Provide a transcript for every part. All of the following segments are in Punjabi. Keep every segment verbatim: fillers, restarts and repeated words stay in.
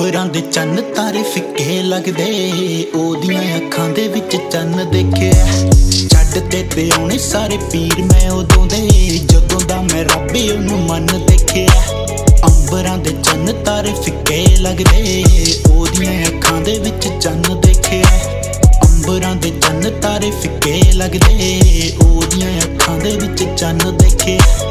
ਅੰਬਰਾਂ ਦੇ ਚੰਨ ਤਾਰੇ ਫਿੱਕੇ ਲੱਗਦੇ, ਉਹਦੀਆਂ ਅੱਖਾਂ ਦੇ ਵਿੱਚ ਚੰਨ ਦੇਖਿਆ। ਛੱਡ ਤੇ ਤੇ ਆਉਣੇ ਸਾਰੇ ਪੀਰ ਮੈਂ ਉਦੋਂ ਦੇ, ਜਦੋਂ ਦਾ ਮੈਂ ਰੱਬੇ ਉਹਨੂੰ ਮਨ ਦੇਖਿਆ। ਅੰਬਰਾਂ ਦੇ ਚੰਨ ਤਾਰੇ ਫਿੱਕੇ ਲੱਗਦੇ, ਉਹਦੀਆਂ ਅੱਖਾਂ ਦੇ ਵਿੱਚ ਚੰਨ ਦੇਖਿਆ। ਅੰਬਰਾਂ ਦੇ ਚੰਨ ਤਾਰੇ ਫਿੱਕੇ ਲੱਗਦੇ, ਉਹਦੀਆਂ ਅੱਖਾਂ ਦੇ ਵਿੱਚ ਚੰਨ ਦੇਖਿਆ।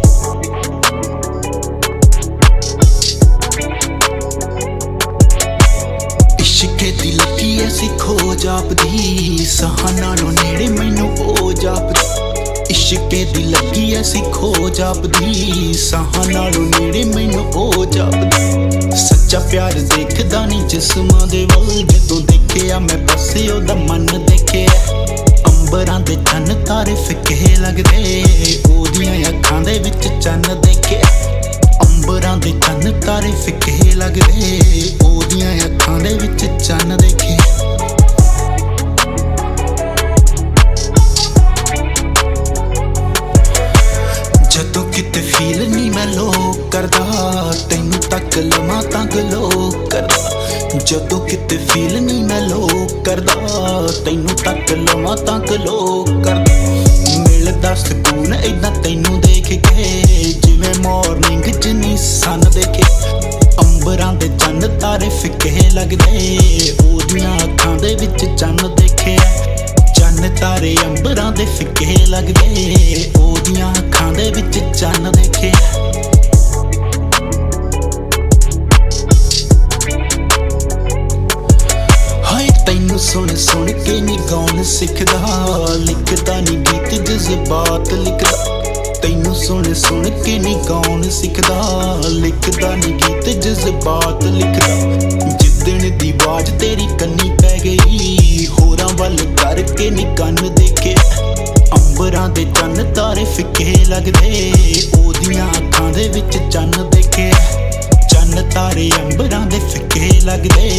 ਇਸ਼ਕੇ ਦੀ ਲੱਗੀ ਐਸੀ ਖੋ ਜਾਪਦੀ, ਸਾਹਾਂ ਨਾਲੋਂ ਨੇੜੇ ਮੈਨੂੰ ਉਹ ਜਾਪਦੀ। ਇਸ਼ਕੇ ਦੀ ਲੱਗੀ ਐਸੀ ਖੋ ਜਾਪਦੀ, ਸਾਹਾਂ ਨਾਲੋਂ ਨੇੜੇ ਮੈਨੂੰ ਉਹ ਜਾਪਦੀ। ਸੱਚਾ ਪਿਆਰ ਦੇਖਦਾ ਨੀ ਜਿਸਮਾਂ ਦੇ ਵੱਲ, ਜਦੋਂ ਦੇਖਿਆ ਮੈਂ ਬਸ ਉਹਦਾ ਮਨ ਦੇਖਿਆ। ਅੰਬਰਾਂ ਦੇ ਚੰਨ ਤਾਰੇ ਫਿੱਕੇ ਲੱਗਦੇ, ਉਹਦੀਆਂ ਅੱਖਾਂ ਦੇ ਵਿੱਚ ਚੰਨ ਦੇਖਿਆ। ਅੰਬਰਾਂ ਦੇ ਚੰਨ ਤਾਰੇ ਫਿੱਕੇ ਲੱਗਦੇ, ਉਹਦੀਆਂ ਅੱਖਾਂ ਦੇ ਵਿੱਚ ਚੰਨ ਦੇਖੇ। ਜਦੋਂ ਕਿਤੇ ਫੀਲ ਨੀ ਮੈਂ ਲੋਕ ਕਰਦਾ, ਤੈਨੂੰ ਤੱਕ ਲਵਾਂ ਤਾਂ ਗਲੋ ਕਰਦਾ। ਜਦੋਂ ਕਿਤੇ ਫੀਲ ਨੀ ਮੈਂ ਲੋਕ ਕਰਦਾ, ਤੈਨੂੰ ਤੱਕ ਲਵਾਂ ਤਾਂ ਗਲੋ ਕਰਦਾ। ਮਿਲਦਾ ਸਕੂਨ ਏਦਾਂ ਤੈਨੂੰ ਦੇਖ ਕੇ, ਜਿਵੇਂ ਮਾਰਨਿੰਗ ਚ ਨੀ ਸਨ ਦੇਖੇ। ਅੰਬਰਾਂ ਦੇ ਚੰਨ ਤਾਰੇ ਫਿੱਕੇ ਲੱਗਦੇ, ਉਹਦੀਆਂ ਅੱਖਾਂ ਦੇ ਵਿੱਚ ਚੰਨ ਦੇਖਿਆ। ਚੰਨ ਤਾਰੇ ਅੰਬਰਾਂ ਦੇ ਫਿੱਕੇ ਲੱਗਦੇ, ਉਹਦੀਆਂ ਅੱਖਾਂ ਦੇ ਵਿੱਚ ਚੰਨ ਦੇਖਿਆ। ਹਾਏ ਤੈਨੂੰ ਸੁਣ ਸੁਣ ਕੇ ਨੀ ਗਾਉਣ ਸਿੱਖਦਾ, ਲਿਖਦਾ ਨੀ ਗੀਤ ਜਜ਼ਬਾਤ ਲਿਖਦਾ। ਤੈਨੂੰ ਸੁਣ ਸੁਣ ਕੇ ਨੀ ਗਾਉਣ ਸਿੱਖਦਾ, ਲਿਖਦਾ ਨੀ ਗੀਤ ਜਜ਼ਬਾਤ ਲਿਖਦਾ। ਜਿੱਦਣ ਦੀ ਆਵਾਜ਼ ਤੇਰੀ ਕੰਨੀ ਪੈ ਗਈ, ਹੋਰਾਂ ਵੱਲ ਕਰਕੇ ਨੀ ਕੰਨ ਦੇਖੇ। ਅੰਬਰਾਂ ਦੇ ਚੰਨ ਤਾਰੇ ਫਿੱਕੇ ਲੱਗਦੇ, ਉਹਦੀਆਂ ਅੱਖਾਂ ਦੇ ਵਿੱਚ ਚੰਨ ਦੇਖੇ। ਚੰਨ ਤਾਰੇ ਅੰਬਰਾਂ ਦੇ ਫਿੱਕੇ ਲੱਗਦੇ,